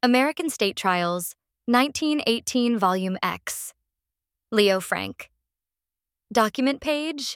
American State Trials, 1918 Volume X. Leo Frank. Document page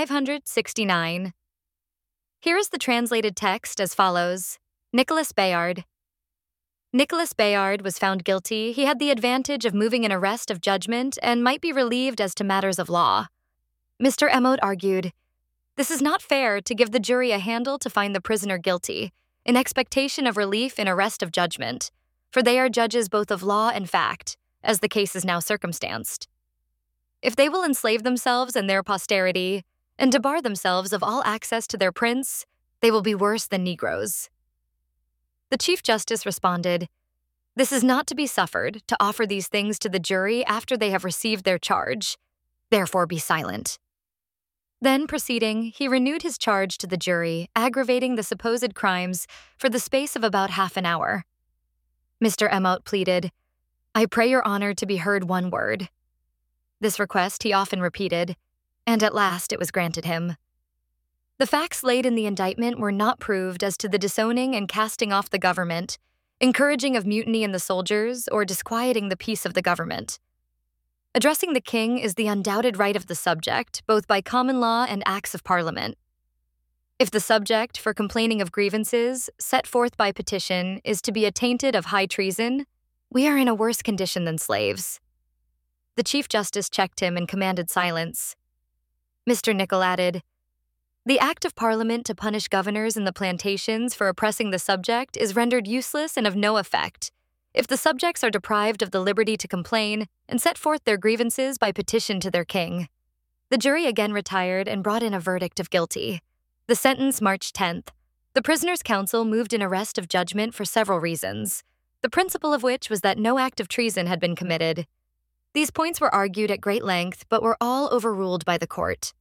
569. Here is the translated text as follows. Nicholas Bayard. Nicholas Bayard was found guilty. He had the advantage of moving an arrest of judgment and might be relieved as to matters of law. Mr. Emote argued, "This is not fair to give the jury a handle to find the prisoner guilty, in expectation of relief in arrest of judgment, for they are judges both of law and fact, as the case is now circumstanced. If they will enslave themselves and their posterity, and debar themselves of all access to their prince, they will be worse than Negroes." The Chief Justice responded, "This is not to be suffered to offer these things to the jury after they have received their charge. Therefore be silent." Then, proceeding, he renewed his charge to the jury, aggravating the supposed crimes for the space of about half an hour. Mr. Emote pleaded, "I pray your honor to be heard one word." This request he often repeated, and at last it was granted him. The facts laid in the indictment were not proved as to the disowning and casting off the government, encouraging of mutiny in the soldiers, or disquieting the peace of the government. Addressing the king is the undoubted right of the subject, both by common law and acts of parliament. If the subject, for complaining of grievances, set forth by petition, is to be attainted of high treason, we are in a worse condition than slaves. The Chief Justice checked him and commanded silence. Mr. Nichol added, "The act of Parliament to punish governors in the plantations for oppressing the subject is rendered useless and of no effect, if the subjects are deprived of the liberty to complain and set forth their grievances by petition to their king." The jury again retired and brought in a verdict of guilty. The sentence March 10th. The prisoner's counsel moved an arrest of judgment for several reasons, the principal of which was that no act of treason had been committed. These points were argued at great length, but were all overruled by the court.